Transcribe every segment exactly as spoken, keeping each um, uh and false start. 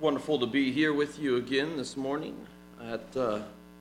Wonderful to be here with you again this morning at, uh,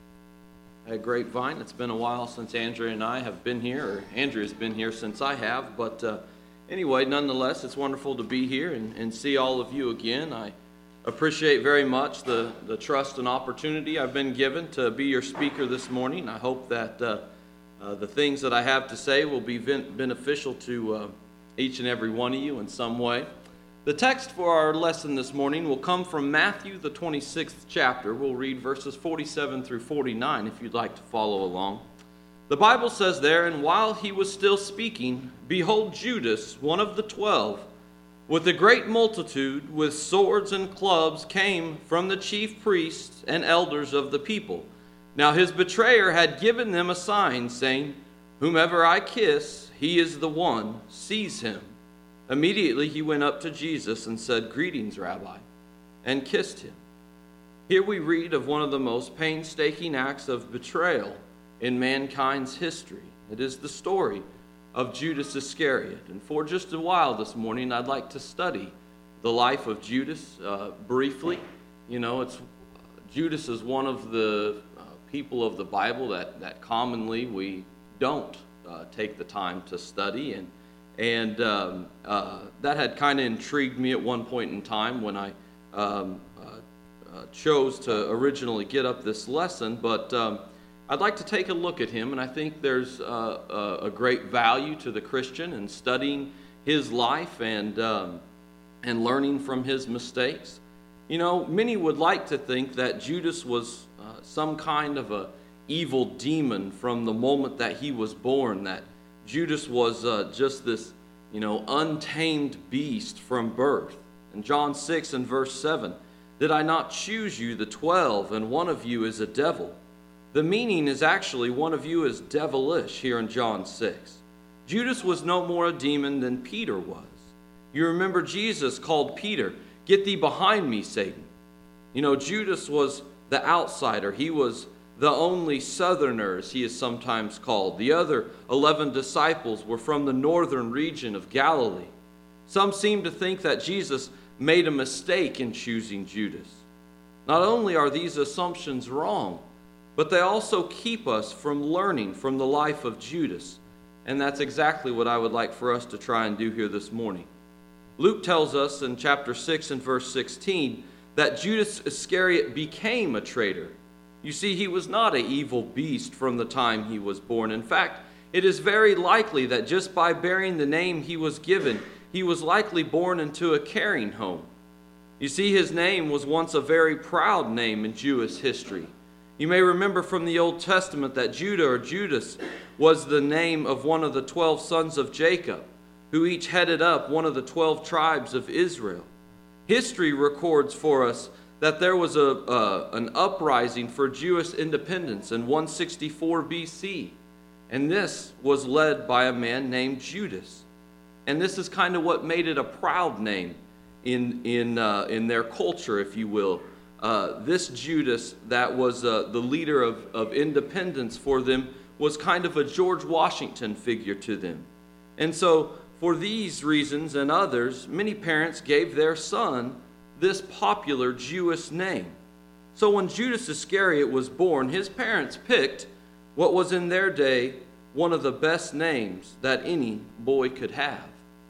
at Grapevine. It's been a while since Andrea and I have been here, or Andrea's been here since I have, but uh, anyway, nonetheless, it's wonderful to be here and, and see all of you again. I appreciate very much the, the trust and opportunity I've been given to be your speaker this morning. I hope that uh, uh, the things that I have to say will be ben- beneficial to uh, each and every one of you in some way. The text for our lesson this morning will come from Matthew, the twenty-sixth chapter. We'll read verses forty-seven through forty-nine if you'd like to follow along. The Bible says there, "And while he was still speaking, behold, Judas, one of the twelve, with a great multitude, with swords and clubs, came from the chief priests and elders of the people. Now his betrayer had given them a sign, saying, 'Whomever I kiss, he is the one, seize him.' Immediately he went up to Jesus and said, 'Greetings, Rabbi,' and kissed him." Here we read of one of the most painstaking acts of betrayal in mankind's history. It is the story of Judas Iscariot. And for just a while this morning, I'd like to study the life of Judas uh, briefly. You know, it's Judas is one of the uh, people of the Bible that, that commonly we don't uh, take the time to study, and And um, uh, that had kind of intrigued me at one point in time when I um, uh, uh, chose to originally get up this lesson. But um, I'd like to take a look at him, and I think there's uh, a, a great value to the Christian in studying his life and um, and learning from his mistakes. You know, many would like to think that Judas was uh, some kind of a evil demon from the moment that he was born, that Judas was uh, just this, you know, untamed beast from birth. In John six and verse seven, "Did I not choose you, the twelve, and one of you is a devil?" The meaning is actually one of you is devilish here in John six. Judas was no more a demon than Peter was. You remember Jesus called Peter, "Get thee behind me, Satan." You know, Judas was the outsider. He was the only southerner, as he is sometimes called. The other eleven disciples were from the northern region of Galilee. Some seem to think that Jesus made a mistake in choosing Judas. Not only are these assumptions wrong, but they also keep us from learning from the life of Judas. And that's exactly what I would like for us to try and do here this morning. Luke tells us in chapter six and verse sixteen that Judas Iscariot became a traitor. You see, he was not an evil beast from the time he was born. In fact, it is very likely that just by bearing the name he was given, he was likely born into a caring home. You see, his name was once a very proud name in Jewish history. You may remember from the Old Testament that Judah or Judas was the name of one of the twelve sons of Jacob, who each headed up one of the twelve tribes of Israel. History records for us that there was a uh, an uprising for Jewish independence in one sixty-four B C, and this was led by a man named Judas. And this is kind of what made it a proud name in in uh, in their culture, if you will. Uh, this Judas that was uh, the leader of, of independence for them was kind of a George Washington figure to them. And so for these reasons and others, many parents gave their son this popular Jewish name. So when Judas Iscariot was born, his parents picked what was in their day one of the best names that any boy could have.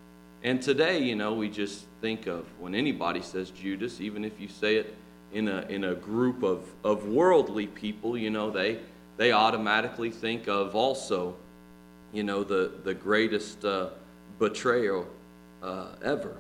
And today, you know, we just think of when anybody says Judas, even if you say it in a in a group of, of worldly people, you know, they they automatically think of also, you know, the, the greatest uh, betrayal uh, ever.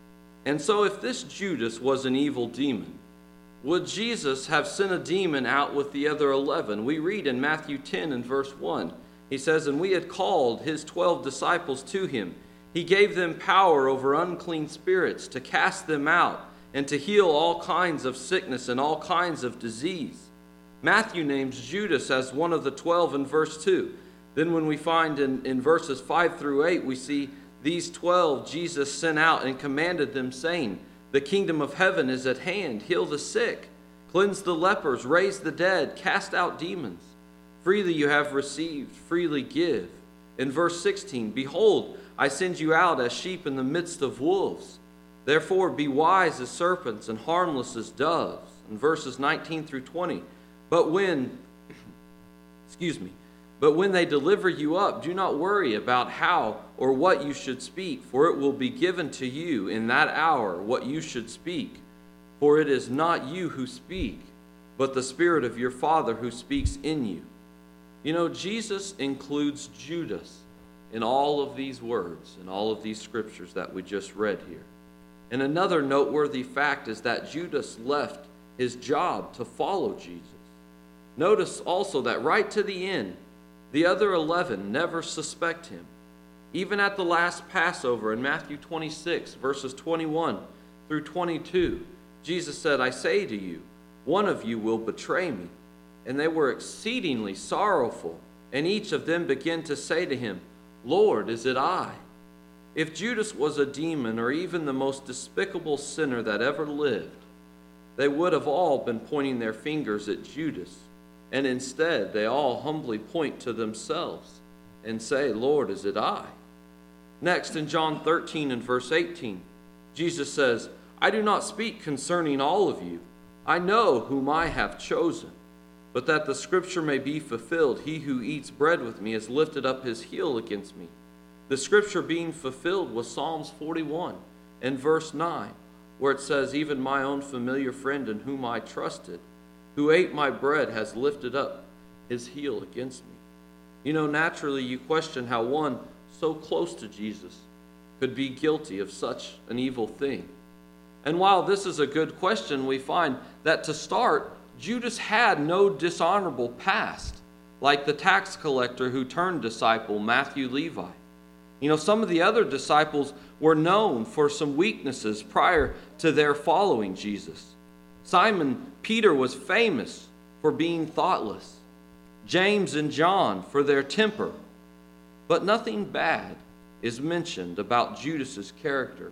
And so if this Judas was an evil demon, would Jesus have sent a demon out with the other eleven? We read in Matthew ten and verse one. He says, "And we had called his twelve disciples to him. He gave them power over unclean spirits to cast them out and to heal all kinds of sickness and all kinds of disease." Matthew names Judas as one of the twelve in verse two. Then when we find in, in verses five through eight, we see these twelve Jesus sent out and commanded them, saying, "The kingdom of heaven is at hand. Heal the sick, cleanse the lepers, raise the dead, cast out demons. Freely you have received, freely give." In verse sixteen, "Behold, I send you out as sheep in the midst of wolves. Therefore, be wise as serpents and harmless as doves. In verses nineteen through twenty. But when, excuse me, but when they deliver you up, do not worry about how or what you should speak, for it will be given to you in that hour what you should speak. For it is not you who speak, but the Spirit of your Father who speaks in you. You know, Jesus includes Judas in all of these words, in all of these scriptures that we just read here. And another noteworthy fact is that Judas left his job to follow Jesus. Notice also that right to the end, the other eleven never suspect him. Even at the last Passover in Matthew twenty-six, verses twenty-one through twenty-two, Jesus said, I say to you, one of you will betray me. And they were exceedingly sorrowful, and each of them began to say to him, Lord, is it I? If Judas was a demon or even the most despicable sinner that ever lived, they would have all been pointing their fingers at Judas. And instead, they all humbly point to themselves and say, Lord, is it I? Next, in John thirteen and verse eighteen, Jesus says, I do not speak concerning all of you. I know whom I have chosen. But that the scripture may be fulfilled, he who eats bread with me has lifted up his heel against me. The scripture being fulfilled was Psalms forty-one and verse nine, where it says, even my own familiar friend in whom I trusted, who ate my bread, has lifted up his heel against me. You know, naturally you question how one so close to Jesus could be guilty of such an evil thing. And while this is a good question, we find that to start, Judas had no dishonorable past, like the tax collector who turned disciple, Matthew Levi. You know, some of the other disciples were known for some weaknesses prior to their following Jesus. Simon Peter was famous for being thoughtless. James and John for their temper. But nothing bad is mentioned about Judas's character.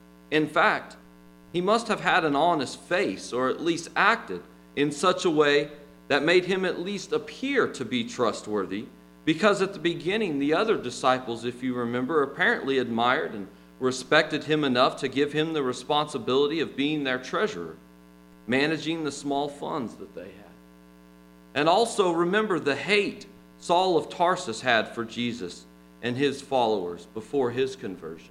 In fact, he must have had an honest face, or at least acted in such a way that made him at least appear to be trustworthy, because at the beginning, the other disciples, if you remember, apparently admired and respected him enough to give him the responsibility of being their treasurer, managing the small funds that they had. And also remember the hate Saul of Tarsus had for Jesus and his followers before his conversion.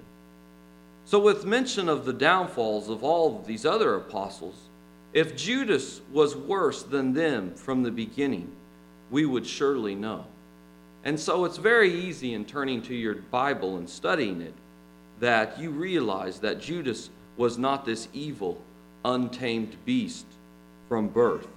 So with mention of the downfalls of all of these other apostles, if Judas was worse than them from the beginning, we would surely know. And so it's very easy in turning to your Bible and studying it that you realize that Judas was not this evil, untamed beast from birth.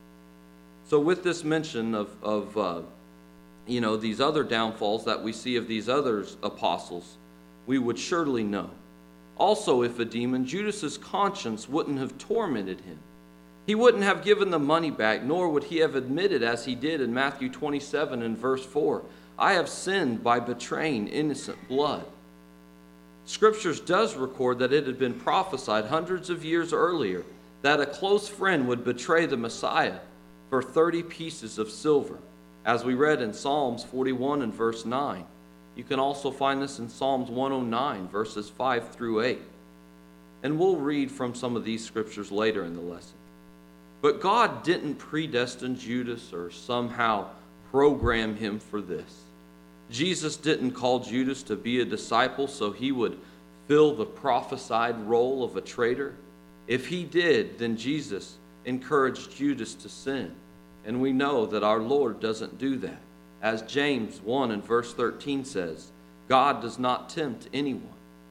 So with this mention of, of uh, you know, these other downfalls that we see of these other apostles, we would surely know. Also, if a demon, Judas's conscience wouldn't have tormented him. He wouldn't have given the money back, nor would he have admitted, as he did in Matthew twenty-seven and verse four, I have sinned by betraying innocent blood. Scriptures does record that it had been prophesied hundreds of years earlier that a close friend would betray the Messiah for thirty pieces of silver, as we read in Psalms forty-one and verse nine. You can also find this in Psalms one oh nine, verses five through eight. And we'll read from some of these scriptures later in the lesson. But God didn't predestine Judas or somehow program him for this. Jesus didn't call Judas to be a disciple so he would fill the prophesied role of a traitor. If he did, then Jesus encouraged Judas to sin. And we know that our Lord doesn't do that. As James one and verse thirteen says, God does not tempt anyone.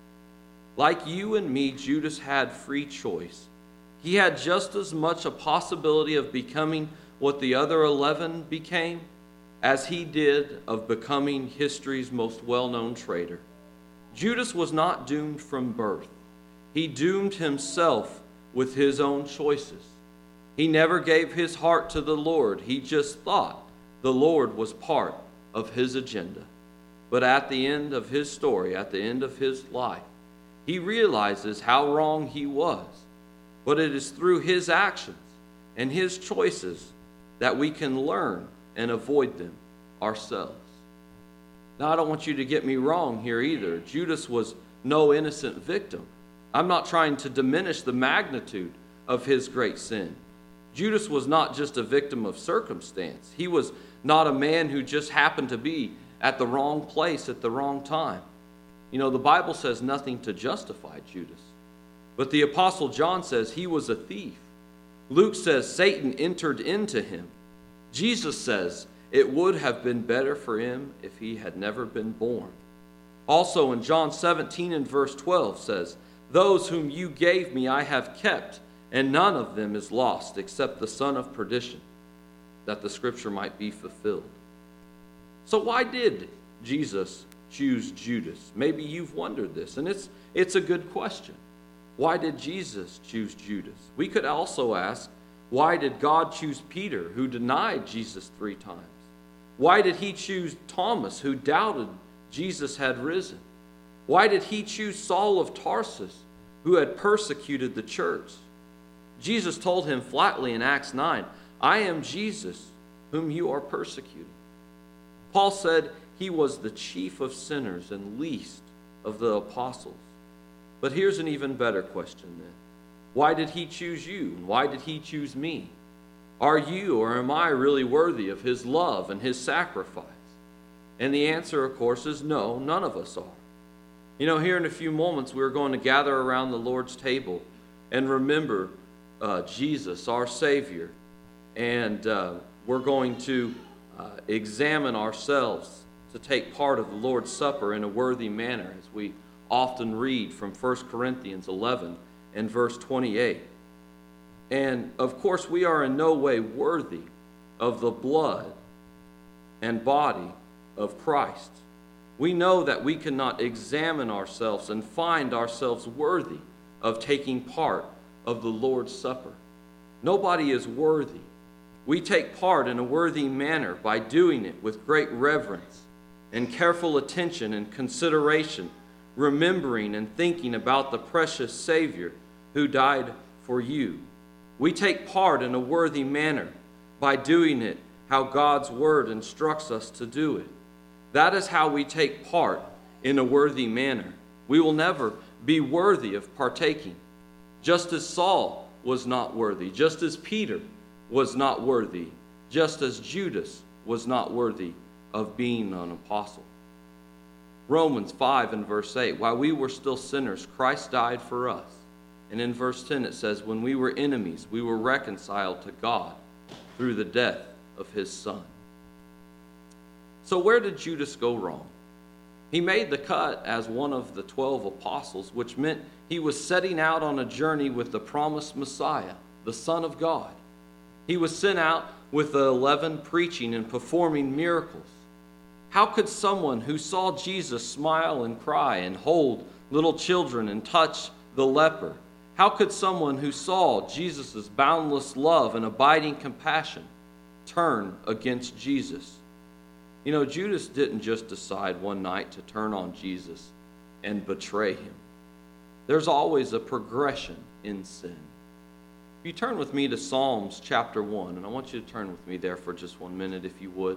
Like you and me, Judas had free choice. He had just as much a possibility of becoming what the other eleven became as he did of becoming history's most well-known traitor. Judas was not doomed from birth. He doomed himself with his own choices. He never gave his heart to the Lord. He just thought the Lord was part of his agenda. But at the end of his story, at the end of his life, he realizes how wrong he was. But it is through his actions and his choices that we can learn and avoid them ourselves. Now, I don't want you to get me wrong here either. Judas was no innocent victim. I'm not trying to diminish the magnitude of his great sin. Judas was not just a victim of circumstance. He was not a man who just happened to be at the wrong place at the wrong time. You know, the Bible says nothing to justify Judas. But the Apostle John says he was a thief. Luke says Satan entered into him. Jesus says it would have been better for him if he had never been born. Also in John seventeen and verse twelve says, "Those whom you gave me I have kept, and none of them is lost except the son of perdition, that the scripture might be fulfilled." So why did Jesus choose Judas? Maybe you've wondered this, and it's it's a good question. Why did Jesus choose Judas? We could also ask, why did God choose Peter, who denied Jesus three times? Why did he choose Thomas, who doubted Jesus had risen? Why did he choose Saul of Tarsus, who had persecuted the church? Jesus told him flatly in Acts nine, "I am Jesus, whom you are persecuting." Paul said he was the chief of sinners and least of the apostles. But here's an even better question then. Why did he choose you? And why did he choose me? Are you or am I really worthy of his love and his sacrifice? And the answer, of course, is no, none of us are. You know, here in a few moments, we're going to gather around the Lord's table and remember uh, Jesus, our Savior. And uh, we're going to uh, examine ourselves to take part of the Lord's Supper in a worthy manner, as we often read from First Corinthians eleven and verse twenty-eight. And of course, we are in no way worthy of the blood and body of Christ. We know that we cannot examine ourselves and find ourselves worthy of taking part of the Lord's Supper. Nobody is worthy. We take part in a worthy manner by doing it with great reverence and careful attention and consideration, remembering and thinking about the precious Savior who died for you. We take part in a worthy manner by doing it how God's Word instructs us to do it. That is how we take part in a worthy manner. We will never be worthy of partaking. Just as Saul was not worthy, just as Peter was not worthy, just as Judas was not worthy of being an apostle. Romans five and verse eight, while we were still sinners, Christ died for us. And in verse ten it says, when we were enemies, we were reconciled to God through the death of his Son. So where did Judas go wrong? He made the cut as one of the twelve apostles, which meant he was setting out on a journey with the promised Messiah, the Son of God. He was sent out with the eleven preaching and performing miracles. How could someone who saw Jesus smile and cry and hold little children and touch the leper, how could someone who saw Jesus' boundless love and abiding compassion turn against Jesus? You know, Judas didn't just decide one night to turn on Jesus and betray him. There's always a progression in sin. If you turn with me to Psalms chapter one, and I want you to turn with me there for just one minute if you would.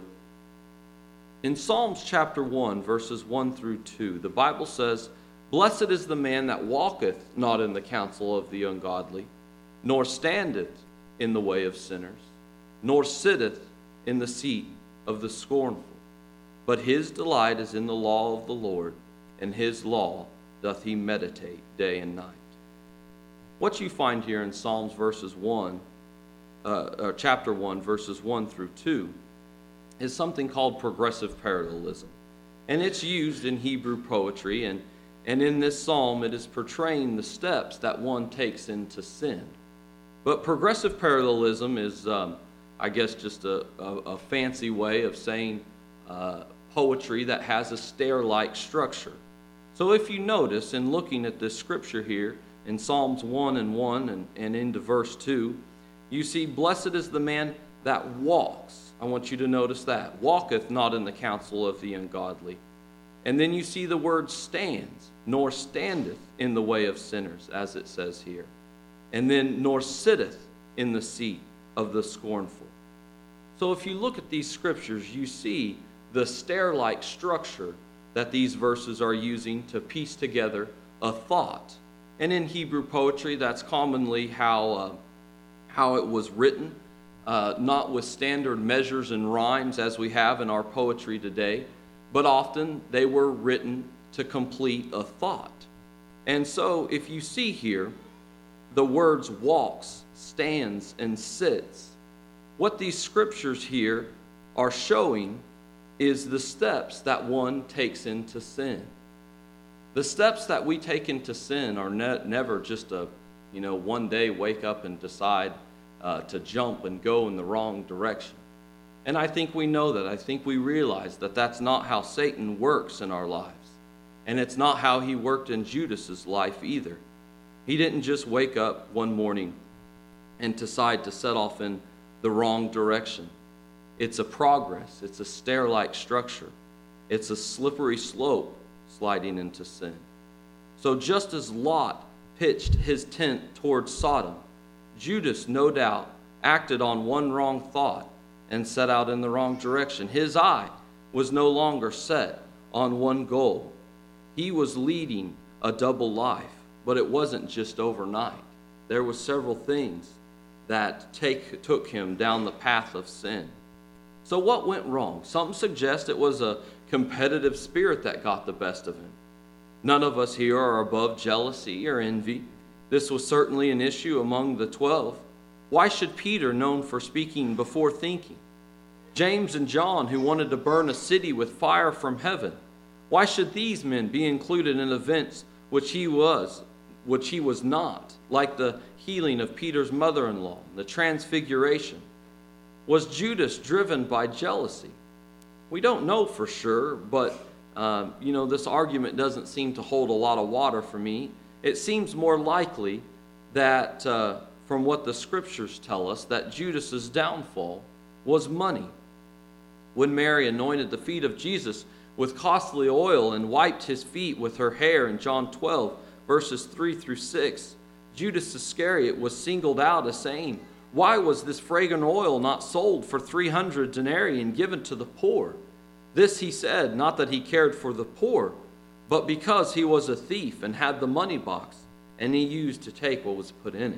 In Psalms chapter one, verses one through two, the Bible says, "Blessed is the man that walketh not in the counsel of the ungodly, nor standeth in the way of sinners, nor sitteth in the seat of the scornful. But his delight is in the law of the Lord, and his law doth he meditate day and night." What you find here in Psalms verses one, uh, or chapter one, verses one through two, is something called progressive parallelism. And it's used in Hebrew poetry, and, and in this psalm it is portraying the steps that one takes into sin. But progressive parallelism is, um, I guess, just a, a, a fancy way of saying uh, poetry that has a stair-like structure. So if you notice in looking at this scripture here, in Psalms one and one and, and into verse two, you see, blessed is the man that walks. I want you to notice that. Walketh not in the counsel of the ungodly. And then you see the word stands, nor standeth in the way of sinners, as it says here. And then, nor sitteth in the seat of the scornful. So if you look at these scriptures, you see the stair-like structure that these verses are using to piece together a thought And in Hebrew poetry, that's commonly how, uh, how it was written, uh, not with standard measures and rhymes as we have in our poetry today, but often they were written to complete a thought. And so if you see here, the words walks, stands, and sits, what these scriptures here are showing is the steps that one takes into sin. The steps that we take into sin are ne- never just a, you know, one day wake up and decide uh, to jump and go in the wrong direction. And I think we know that. I think we realize that that's not how Satan works in our lives. And it's not how he worked in Judas's life either. He didn't just wake up one morning and decide to set off in the wrong direction. It's a progress. It's a stair-like structure. It's a slippery slope sliding into sin. So just as Lot pitched his tent towards Sodom, Judas, no doubt, acted on one wrong thought and set out in the wrong direction. His eye was no longer set on one goal. He was leading a double life, but it wasn't just overnight. There were several things that take, took him down the path of sin. So what went wrong? Some suggest it was a competitive spirit that got the best of him. None of us here are above jealousy or envy. This was certainly an issue among the twelve. Why should Peter, known for speaking before thinking? James and John, who wanted to burn a city with fire from heaven, why should these men be included in events which he was, which he was not, like the healing of Peter's mother-in-law, the transfiguration? Was Judas driven by jealousy? We don't know for sure, but uh, you know, this argument doesn't seem to hold a lot of water for me. It seems more likely that, uh, from what the scriptures tell us, that Judas's downfall was money. When Mary anointed the feet of Jesus with costly oil and wiped his feet with her hair in John twelve, verses three through six, Judas Iscariot was singled out as saying, "Why was this fragrant oil not sold for three hundred denarii and given to the poor?" This he said, not that he cared for the poor, but because he was a thief and had the money box, and he used to take what was put in it.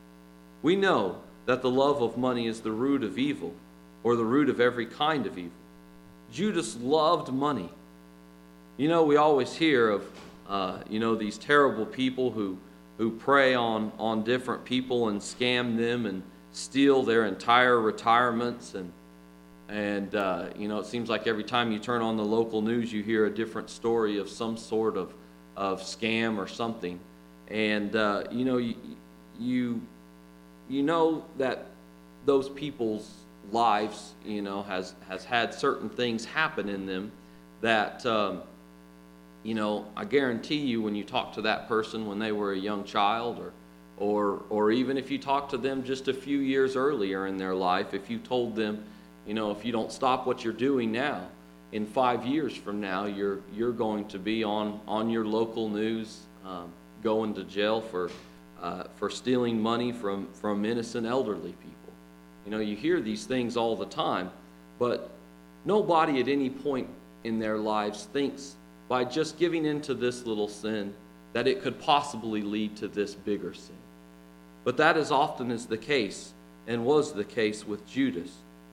We know that the love of money is the root of evil, or the root of every kind of evil. Judas loved money. You know, we always hear of, uh, you know, these terrible people who, who prey on, on different people and scam them and steal their entire retirements. And, and uh, you know, it seems like every time you turn on the local news, you hear a different story of some sort of, of scam or something. And, uh, you know, you, you, you know that those people's lives, you know, has, has had certain things happen in them that, um, you know, I guarantee you when you talk to that person when they were a young child, or, or, or even if you talk to them just a few years earlier in their life, if you told them, you know, if you don't stop what you're doing now, in five years from now, you're, you're going to be on, on your local news, um, going to jail for, uh, for stealing money from, from innocent elderly people. You know, you hear these things all the time, but nobody at any point in their lives thinks by just giving into this little sin that it could possibly lead to this bigger sin. But that is often is the case, and was the case with Judas.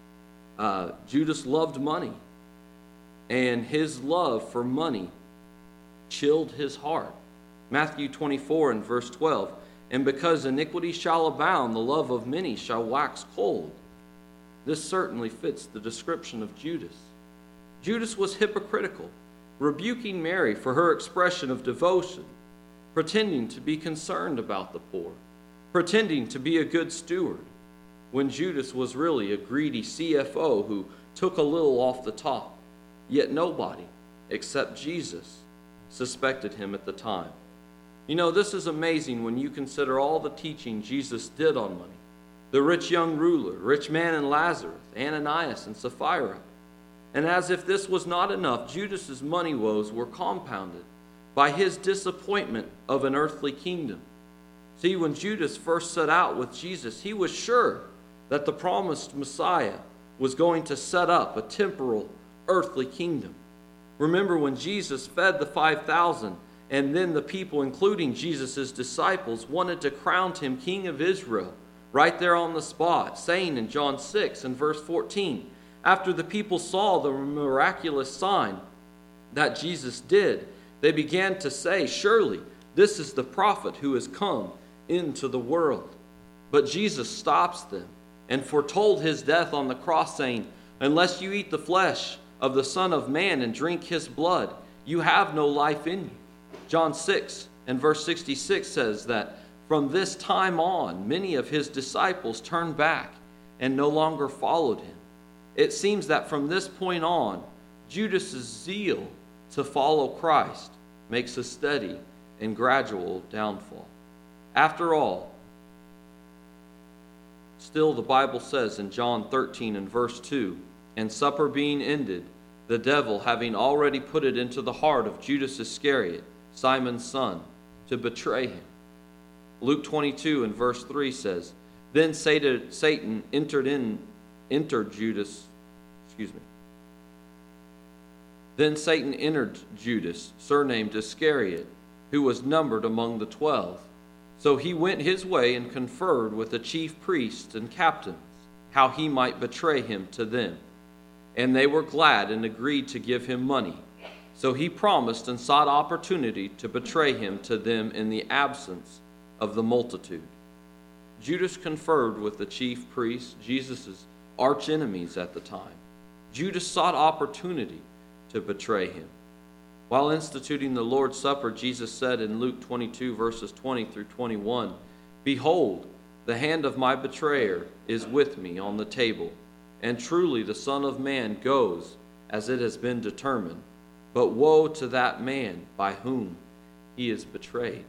Uh, Judas loved money, and his love for money chilled his heart. Matthew twenty-four and verse twelve, "And because iniquity shall abound, the love of many shall wax cold." This certainly fits the description of Judas. Judas was hypocritical, rebuking Mary for her expression of devotion, pretending to be concerned about the poor, pretending to be a good steward, when Judas was really a greedy C F O who took a little off the top. Yet nobody, except Jesus, suspected him at the time. You know, this is amazing when you consider all the teaching Jesus did on money. The rich young ruler, rich man and Lazarus, Ananias and Sapphira. And as if this was not enough, Judas's money woes were compounded by his disappointment of an earthly kingdom. See, when Judas first set out with Jesus, he was sure that the promised Messiah was going to set up a temporal earthly kingdom. Remember when Jesus fed the five thousand And then the people, including Jesus' disciples, wanted to crown him king of Israel right there on the spot, saying in John six and verse fourteen, after the people saw the miraculous sign that Jesus did, they began to say, surely this is the prophet who has come into the world. But Jesus stops them and foretold his death on the cross, saying, unless you eat the flesh of the Son of Man and drink his blood, you have no life in you. John six and verse sixty-six says that from this time on, many of his disciples turned back and no longer followed him. It seems that from this point on, Judas's zeal to follow Christ makes a steady and gradual downfall. After all, still the Bible says in John thirteen and verse two, and supper being ended, the devil having already put it into the heart of Judas Iscariot, Simon's son, to betray him. Luke twenty-two and verse three says, then Satan entered in, entered Judas, excuse me. Then Satan entered Judas, surnamed Iscariot, who was numbered among the twelve. So he went his way and conferred with the chief priests and captains, how he might betray him to them. And they were glad and agreed to give him money. So he promised and sought opportunity to betray him to them in the absence of the multitude. Judas conferred with the chief priests, Jesus' arch-enemies at the time. Judas sought opportunity to betray him. While instituting the Lord's Supper, Jesus said in Luke twenty-two, verses twenty through twenty-one, behold, the hand of my betrayer is with me on the table, and truly the Son of Man goes as it has been determined. But woe to that man by whom he is betrayed.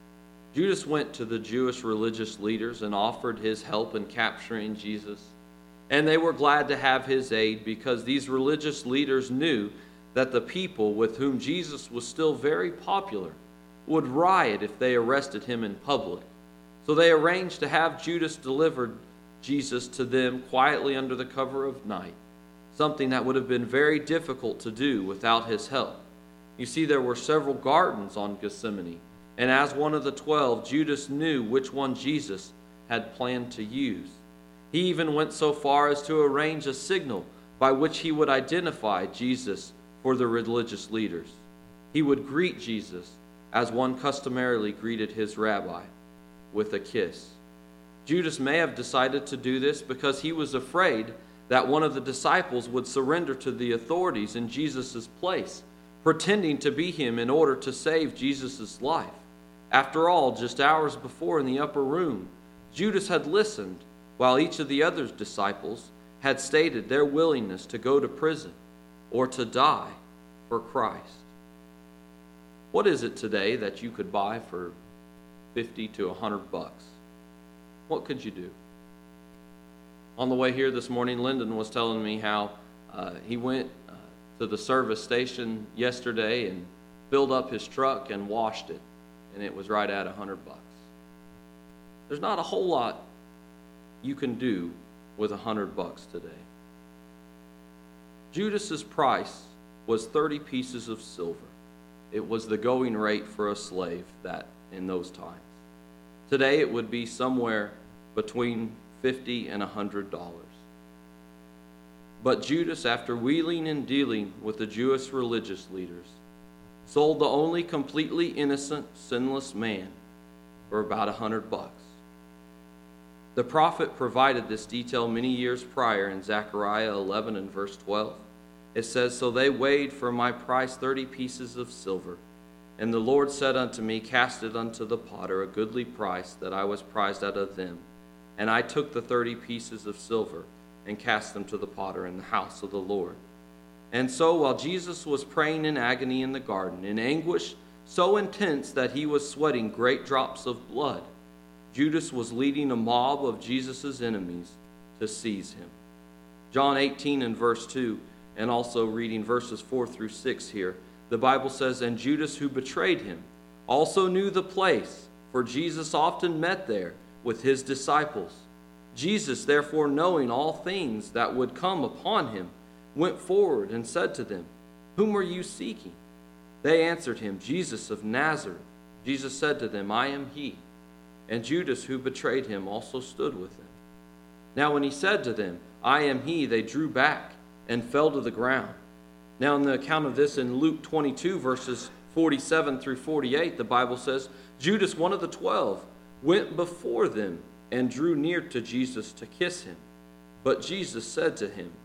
Judas went to the Jewish religious leaders and offered his help in capturing Jesus. And they were glad to have his aid because these religious leaders knew that the people with whom Jesus was still very popular would riot if they arrested him in public. So they arranged to have Judas deliver Jesus to them quietly under the cover of night, something that would have been very difficult to do without his help. You see, there were several gardens on Gethsemane, and as one of the twelve, Judas knew which one Jesus had planned to use. He even went so far as to arrange a signal by which he would identify Jesus for the religious leaders. He would greet Jesus as one customarily greeted his rabbi, with a kiss. Judas may have decided to do this because he was afraid that one of the disciples would surrender to the authorities in Jesus' place, pretending to be him in order to save Jesus' life. After all, just hours before in the upper room, Judas had listened while each of the other disciples had stated their willingness to go to prison or to die for Christ. What is it today that you could buy for fifty to a hundred bucks? What could you do? On the way here this morning, Lyndon was telling me how uh, he went uh, to the service station yesterday and filled up his truck and washed it, and it was right at a hundred bucks. There's not a whole lot you can do with a hundred bucks today. Judas's price was thirty pieces of silver. It was the going rate for a slave that in those times. Today it would be somewhere between fifty and a hundred dollars. But Judas, after wheeling and dealing with the Jewish religious leaders, sold the only completely innocent, sinless man for about a hundred bucks. The prophet provided this detail many years prior in Zechariah eleven and verse twelve. It says, so they weighed for my price thirty pieces of silver. And the Lord said unto me, cast it unto the potter, a goodly price that I was prized out of them. And I took the thirty pieces of silver and cast them to the potter in the house of the Lord. And so while Jesus was praying in agony in the garden, in anguish so intense that he was sweating great drops of blood, Judas was leading a mob of Jesus' enemies to seize him. John eighteen and verse two, and also reading verses four through six here, the Bible says, and Judas who betrayed him also knew the place, for Jesus often met there with his disciples. Jesus, therefore, knowing all things that would come upon him, went forward and said to them, whom are you seeking? They answered him, Jesus of Nazareth. Jesus said to them, I am he. And Judas, who betrayed him, also stood with him. Now when he said to them, I am he, they drew back and fell to the ground. Now in the account of this in Luke twenty-two, verses forty-seven through forty-eight, the Bible says, Judas, one of the twelve, went before them and drew near to Jesus to kiss him. But Jesus said to him,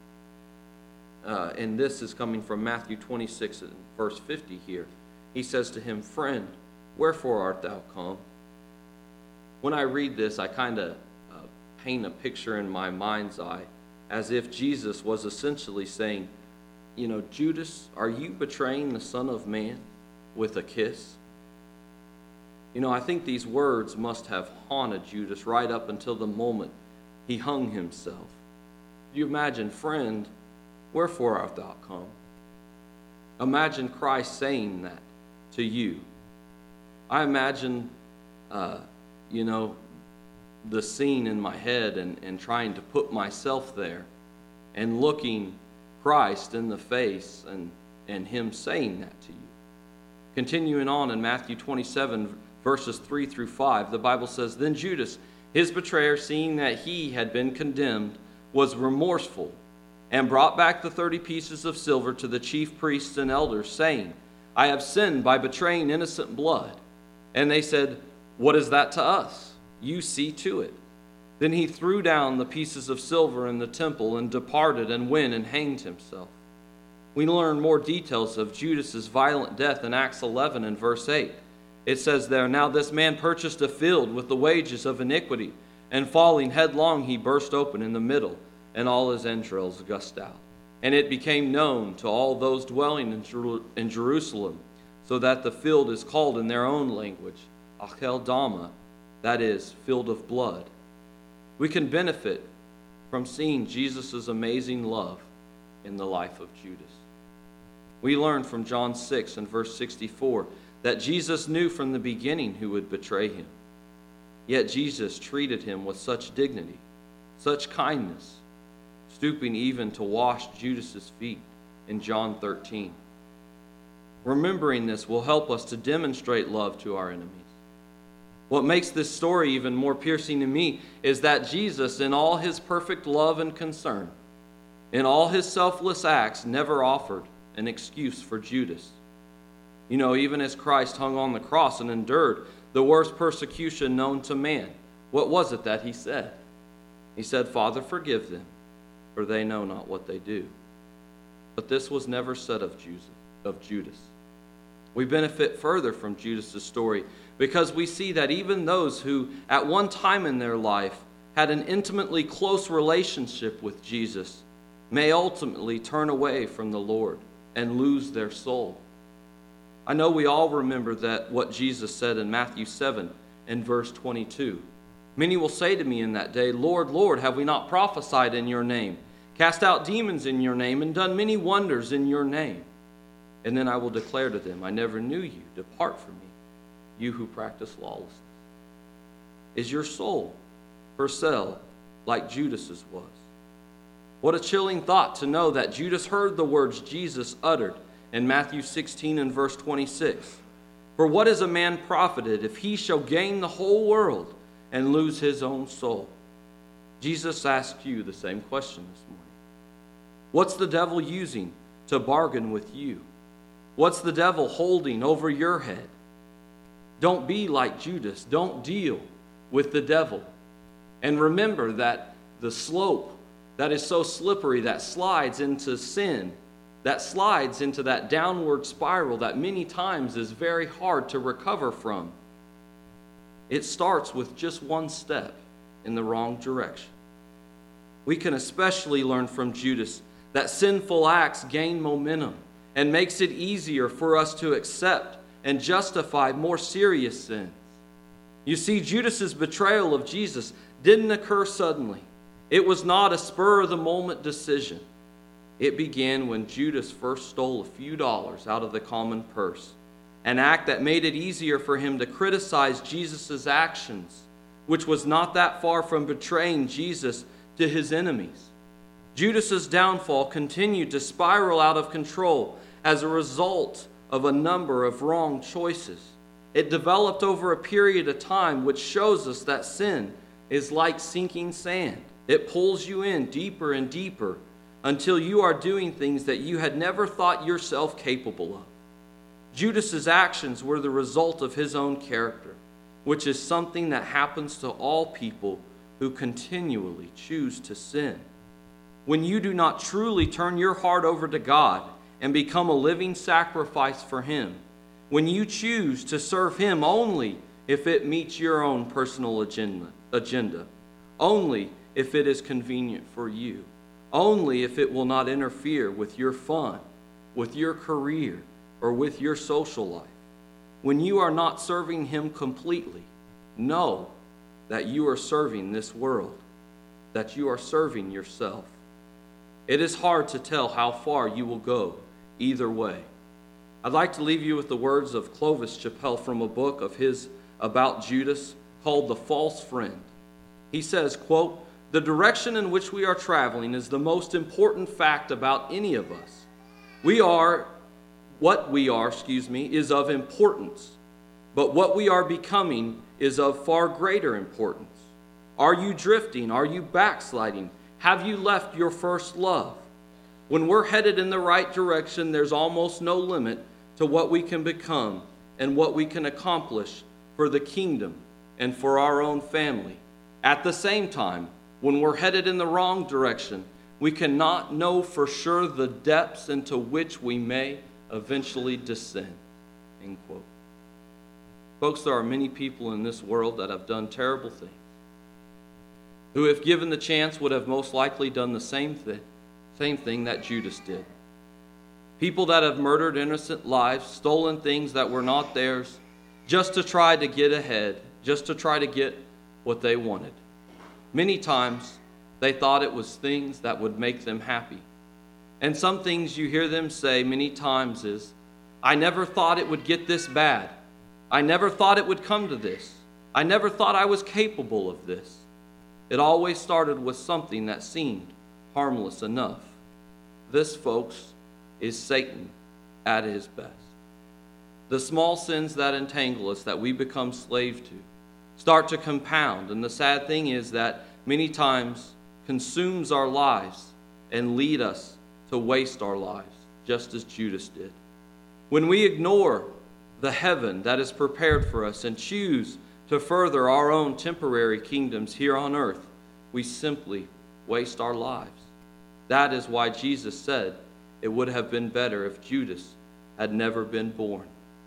uh, and this is coming from Matthew twenty-six, and verse fifty here. He says to him, Friend, wherefore art thou come? When I read this, I kind of uh, paint a picture in my mind's eye as if Jesus was essentially saying, you know, Judas, are you betraying the Son of Man with a kiss? You know, I think these words must have haunted Judas right up until the moment he hung himself. You imagine, friend, wherefore art thou come? Imagine Christ saying that to you. I imagine, uh, you know, the scene in my head and, and trying to put myself there and looking Christ in the face and, and him saying that to you. Continuing on in Matthew twenty-seven, verses three through five, the Bible says, Then Judas, his betrayer, seeing that he had been condemned, was remorseful, and brought back the thirty pieces of silver to the chief priests and elders, saying, I have sinned by betraying innocent blood. And they said, What is that to us? You see to it. Then he threw down the pieces of silver in the temple and departed and went and hanged himself. We learn more details of Judas's violent death in Acts eleven and verse eight. It says there, Now this man purchased a field with the wages of iniquity, and falling headlong he burst open in the middle, and all his entrails gushed out. And it became known to all those dwelling in, Jer- in Jerusalem, so that the field is called in their own language, Akeldama, that is, field of blood. We can benefit from seeing Jesus' amazing love in the life of Judas. We learn from John six and verse sixty-four that Jesus knew from the beginning who would betray him. Yet Jesus treated him with such dignity, such kindness, stooping even to wash Judas's feet in John thirteen. Remembering this will help us to demonstrate love to our enemies. What makes this story even more piercing to me is that Jesus, in all his perfect love and concern, in all his selfless acts, never offered an excuse for Judas. You know, even as Christ hung on the cross and endured the worst persecution known to man, what was it that he said? He said, Father, forgive them, for they know not what they do. But this was never said of Judas. We benefit further from Judas' story because we see that even those who at one time in their life had an intimately close relationship with Jesus may ultimately turn away from the Lord and lose their soul. I know we all remember that what Jesus said in Matthew seven and verse twenty-two. Many will say to me in that day, Lord, Lord, have we not prophesied in your name, cast out demons in your name, and done many wonders in your name? And then I will declare to them, I never knew you. Depart from me, you who practice lawlessness. Is your soul for sale like Judas's was? What a chilling thought to know that Judas heard the words Jesus uttered in Matthew sixteen and verse twenty-six. For what is a man profited if he shall gain the whole world and lose his own soul? Jesus asked you the same question this morning. What's the devil using to bargain with you? What's the devil holding over your head? Don't be like Judas. Don't deal with the devil. And remember that the slope that is so slippery, that slides into sin, that slides into that downward spiral that many times is very hard to recover from. It starts with just one step in the wrong direction. We can especially learn from Judas that sinful acts gain momentum and makes it easier for us to accept and justify more serious sins. You see, Judas's betrayal of Jesus didn't occur suddenly. It was not a spur-of-the-moment decision. It began when Judas first stole a few dollars out of the common purse, an act that made it easier for him to criticize Jesus' actions, which was not that far from betraying Jesus to his enemies. Judas's downfall continued to spiral out of control as a result of a number of wrong choices. It developed over a period of time, which shows us that sin is like sinking sand. It pulls you in deeper and deeper until you are doing things that you had never thought yourself capable of. Judas's actions were the result of his own character, which is something that happens to all people who continually choose to sin. When you do not truly turn your heart over to God and become a living sacrifice for Him, when you choose to serve Him only if it meets your own personal agenda, agenda, only if it is convenient for you, only if it will not interfere with your fun, with your career, or with your social life, when you are not serving Him completely, know that you are serving this world, that you are serving yourself. It is hard to tell how far you will go either way. I'd like to leave you with the words of Clovis Chappell from a book of his about Judas called The False Friend. He says, quote, "The direction in which we are traveling is the most important fact about any of us. We are, what we are, excuse me, is of importance, but what we are becoming is of far greater importance. Are you drifting? Are you backsliding? Have you left your first love? When we're headed in the right direction, there's almost no limit to what we can become and what we can accomplish for the kingdom and for our own family. At the same time, when we're headed in the wrong direction, we cannot know for sure the depths into which we may eventually descend." End quote. Folks, there are many people in this world that have done terrible things, who, if given the chance, would have most likely done the same thing, same thing that Judas did. People that have murdered innocent lives, stolen things that were not theirs, just to try to get ahead, just to try to get what they wanted. Many times, they thought it was things that would make them happy. And some things you hear them say many times is, "I never thought it would get this bad. I never thought it would come to this. I never thought I was capable of this." It always started with something that seemed harmless enough. This, folks, is Satan at his best. The small sins that entangle us, that we become slaves to, start to compound, and the sad thing is that many times consumes our lives and lead us to waste our lives, just as Judas did. When we ignore the heaven that is prepared for us and choose to further our own temporary kingdoms here on earth, we simply waste our lives. That is why Jesus said it would have been better if Judas had never been born.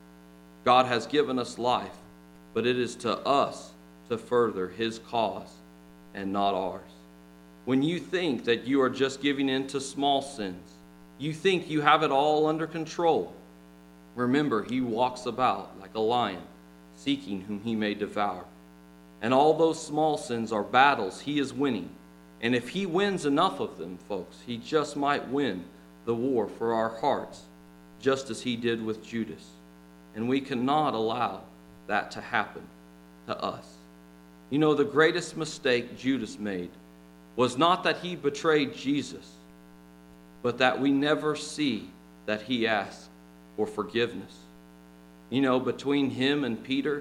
God has given us life, but it is to us to further His cause and not ours. When you think that you are just giving in to small sins, you think you have it all under control. Remember, He walks about like a lion, seeking whom He may devour. And all those small sins are battles He is winning. And if He wins enough of them, folks, He just might win the war for our hearts, just as He did with Judas. And we cannot allow that to happen to us. You know, the greatest mistake Judas made was not that he betrayed Jesus, but that we never see that he asked for forgiveness. You know, between him and Peter,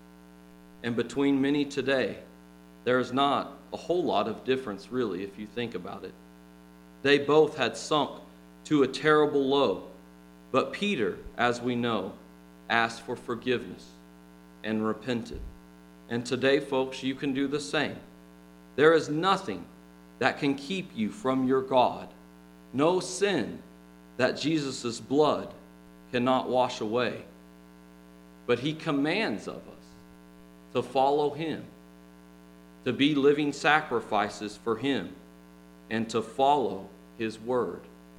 and between many today, there is not a whole lot of difference, really, if you think about it. They both had sunk to a terrible low, but Peter, as we know, asked for forgiveness and repented. And today, folks, you can do the same. There is nothing that can keep you from your God. No sin that Jesus' blood cannot wash away. But He commands of us to follow Him, to be living sacrifices for Him, and to follow His word.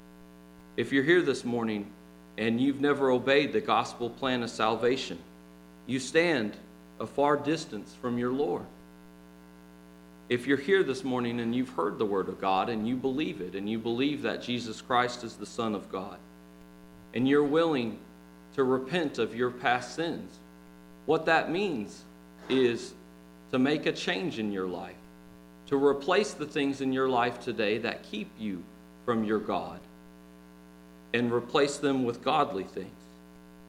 If you're here this morning and you've never obeyed the gospel plan of salvation, you stand a far distance from your Lord. If you're here this morning and you've heard the word of God and you believe it, and you believe that Jesus Christ is the Son of God, and you're willing to repent of your past sins, what that means is to make a change in your life, to replace the things in your life today that keep you from your God, and replace them with godly things.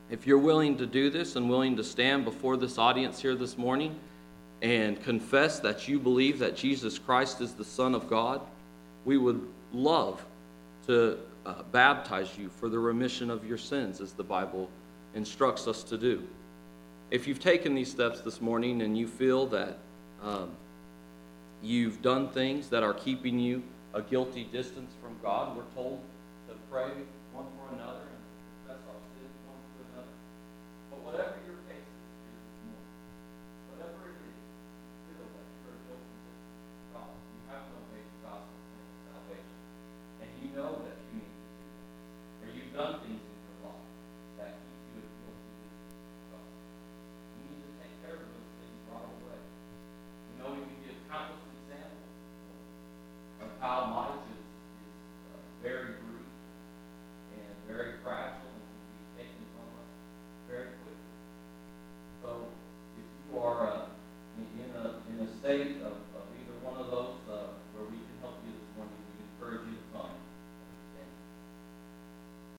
If you're willing to do this and willing to stand before this audience here this morning and confess that you believe that Jesus Christ is the Son of God, we would love to uh, baptize you for the remission of your sins, as the Bible instructs us to do. If you've taken these steps this morning and you feel that um, you've done things that are keeping you a guilty distance from God, we're told to pray one for another.